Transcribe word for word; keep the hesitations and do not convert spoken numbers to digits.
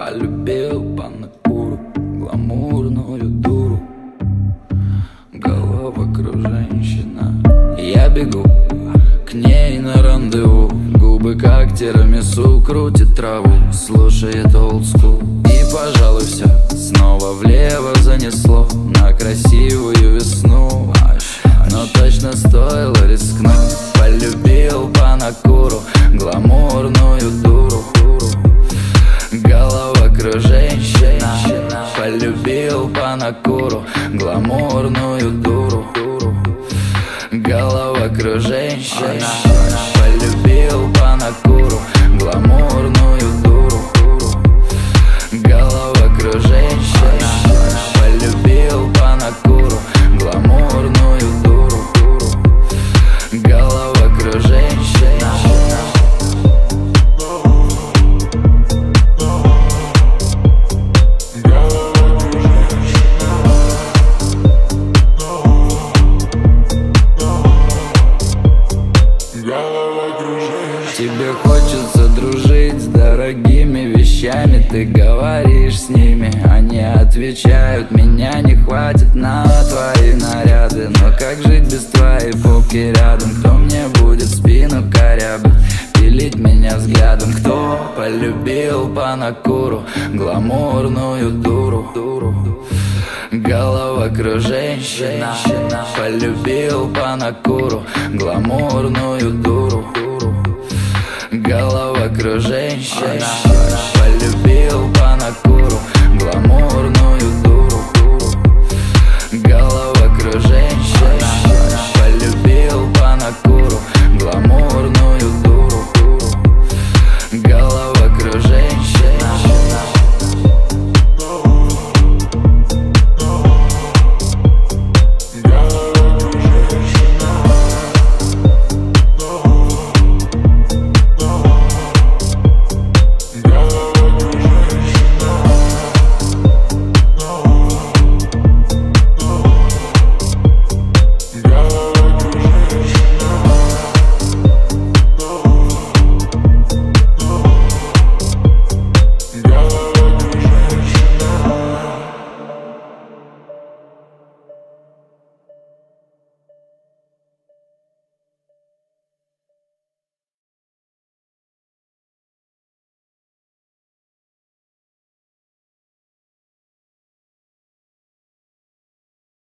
Полюбил панакуру, гламурную дуру, головокруженщина. Я бегу к ней на рандеву, губы как тирамису, крутит траву, слушает олдскул. И, пожалуй, все снова влево занесло на красивую весну. Но точно стоило рискнуть. Полюбил панакуру, гламурную дуру, головокруженщина. Полюбил панакуру, гламурную дуру, головокруженщина. Полюбил панакуру, гламурную дуру, головокруженщина. Полюбил панакуру, гламурную дуру, головокруженщина. Тебе хочется дружить с дорогими вещами, ты говоришь с ними, они отвечают: меня не хватит на твои наряды. Но как жить без твоей попки рядом? Кто мне будет спину корябать, пилить меня взглядом? Кто полюбил панакуру, гламурную дуру, головокруженщина? Полюбил панакуру, гламурную дуру, головокруженщина.